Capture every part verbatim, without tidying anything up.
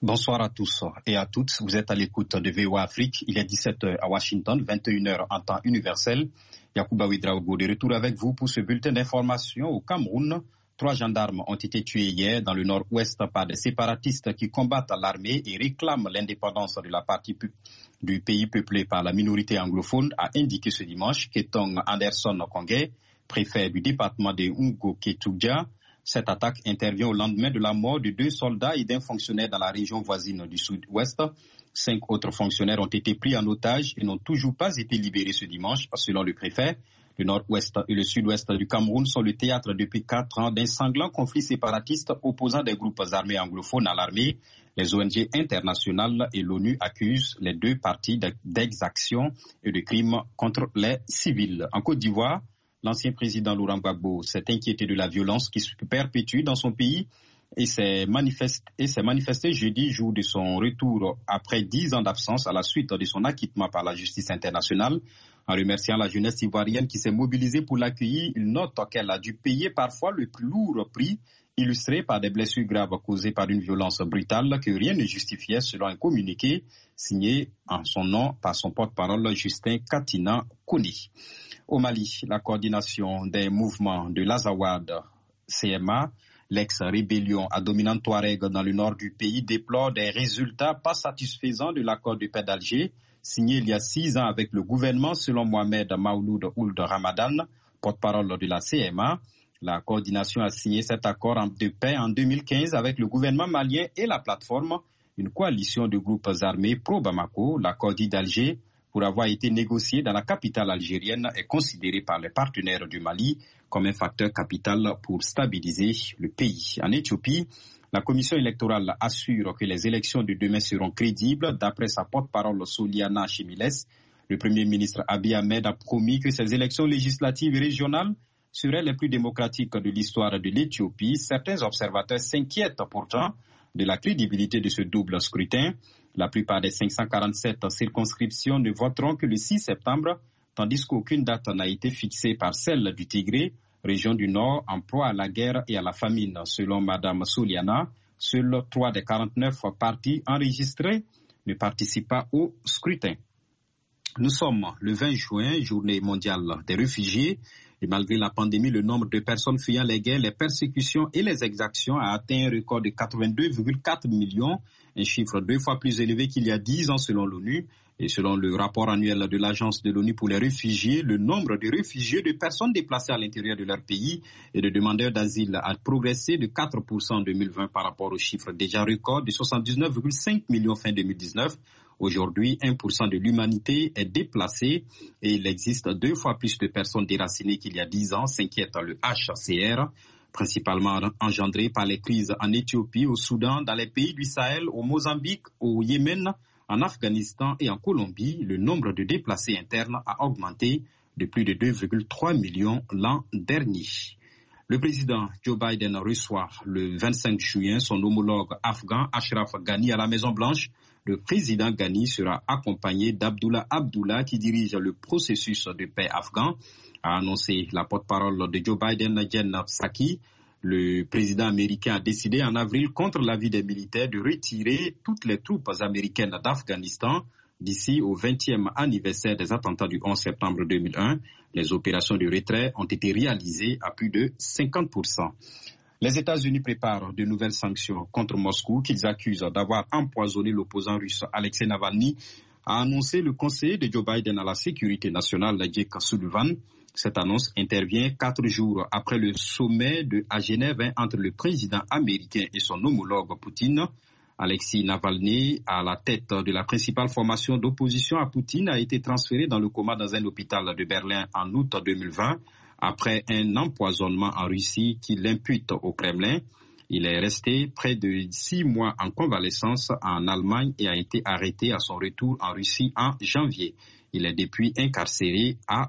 Bonsoir à tous et à toutes. Vous êtes à l'écoute de V O A Afrique. Il est dix-sept heures à Washington, vingt et une heures en temps universel. Yacouba Ouedraogo de retour avec vous pour ce bulletin d'information. Au Cameroun, trois gendarmes ont été tués hier dans le nord-ouest par des séparatistes qui combattent l'armée et réclament l'indépendance de la partie du pays peuplé par la minorité anglophone, a indiqué ce dimanche Ketong Anderson Kongé, préfet du département de Ngo-Ketoudia. Cette attaque intervient au lendemain de la mort de deux soldats et d'un fonctionnaire dans la région voisine du sud-ouest. Cinq autres fonctionnaires ont été pris en otage et n'ont toujours pas été libérés ce dimanche, selon le préfet. Le nord-ouest et le sud-ouest du Cameroun sont le théâtre depuis quatre ans d'un sanglant conflit séparatiste opposant des groupes armés anglophones à l'armée. Les O N G internationales et l'ONU accusent les deux parties d'exactions et de crimes contre les civils. En Côte d'Ivoire, l'ancien président Laurent Gbagbo s'est inquiété de la violence qui se perpétue dans son pays et s'est manifesté, et s'est manifesté jeudi, jour de son retour après dix ans d'absence à la suite de son acquittement par la justice internationale. En remerciant la jeunesse ivoirienne qui s'est mobilisée pour l'accueillir, il note qu'elle a dû payer parfois le plus lourd prix, illustré par des blessures graves causées par une violence brutale que rien ne justifiait, selon un communiqué signé en son nom par son porte-parole Justin Katina Koni. Au Mali, la coordination des mouvements de l'Azawad C M A, l'ex-rébellion à dominante Touareg dans le nord du pays, déplore des résultats pas satisfaisants de l'accord de paix d'Alger, signé il y a six ans avec le gouvernement, selon Mohamed Maouloud Ould Ramadan, porte-parole de la C M A. La coordination a signé cet accord de paix en deux mille quinze avec le gouvernement malien et la plateforme, une coalition de groupes armés pro-Bamako. L'accord dit d'Alger, pour avoir été négocié dans la capitale algérienne, est considéré par les partenaires du Mali comme un facteur capital pour stabiliser le pays. En Éthiopie, la commission électorale assure que les élections de demain seront crédibles. D'après sa porte-parole Soliana Chimiles, le Premier ministre Abiy Ahmed a promis que ces élections législatives et régionales seraient les plus démocratiques de l'histoire de l'Éthiopie. Certains observateurs s'inquiètent pourtant de la crédibilité de ce double scrutin. La plupart des cinq cent quarante-sept circonscriptions ne voteront que le six septembre, tandis qu'aucune date n'a été fixée par celle du Tigré, région du Nord en proie à la guerre et à la famine. Selon Mme Souliana, seuls trois des quarante-neuf partis enregistrés ne participent pas au scrutin. Nous sommes le vingt juin, journée mondiale des réfugiés, et malgré la pandémie, le nombre de personnes fuyant les guerres, les persécutions et les exactions a atteint un record de quatre-vingt-deux virgule quatre millions, un chiffre deux fois plus élevé qu'il y a dix ans selon l'ONU. Et selon le rapport annuel de l'Agence de l'ONU pour les réfugiés, le nombre de réfugiés, de personnes déplacées à l'intérieur de leur pays et de demandeurs d'asile a progressé de quatre pour cent en deux mille vingt par rapport au chiffre déjà record de soixante-dix-neuf virgule cinq millions fin deux mille dix-neuf. Aujourd'hui, un pour cent de l'humanité est déplacée et il existe deux fois plus de personnes déracinées qu'il y a dix ans, s'inquiète le H C R, principalement engendré par les crises en Éthiopie, au Soudan, dans les pays du Sahel, au Mozambique, au Yémen, en Afghanistan et en Colombie. Le nombre de déplacés internes a augmenté de plus de deux virgule trois millions l'an dernier. Le président Joe Biden reçoit le vingt-cinq juin son homologue afghan Ashraf Ghani à la Maison-Blanche. Le président Ghani sera accompagné d'Abdullah Abdullah qui dirige le processus de paix afghan, a annoncé la porte-parole de Joe Biden, Jen Psaki. Le président américain a décidé en avril, contre l'avis des militaires, de retirer toutes les troupes américaines d'Afghanistan d'ici au vingtième anniversaire des attentats du onze septembre deux mille un. Les opérations de retrait ont été réalisées à plus de cinquante pour cent. Les États-Unis préparent de nouvelles sanctions contre Moscou qu'ils accusent d'avoir empoisonné l'opposant russe Alexei Navalny, a annoncé le conseiller de Joe Biden à la sécurité nationale, Jake Sullivan. Cette annonce intervient quatre jours après le sommet de, à Genève entre le président américain et son homologue Poutine. Alexei Navalny, à la tête de la principale formation d'opposition à Poutine, a été transféré dans le coma dans un hôpital de Berlin en août deux mille vingt, après un empoisonnement en Russie qui l'impute au Kremlin. Il est resté près de six mois en convalescence en Allemagne et a été arrêté à son retour en Russie en janvier. Il est depuis incarcéré à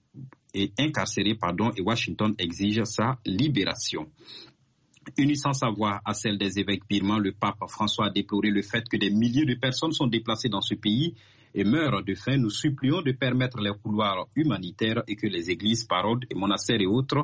et incarcéré pardon, et Washington exige sa libération. Unissant sa voix à celle des évêques birmans, le pape François a déploré le fait que des milliers de personnes sont déplacées dans ce pays et meurent de faim. Nous supplions de permettre les couloirs humanitaires et que les églises, paroles et monastères et autres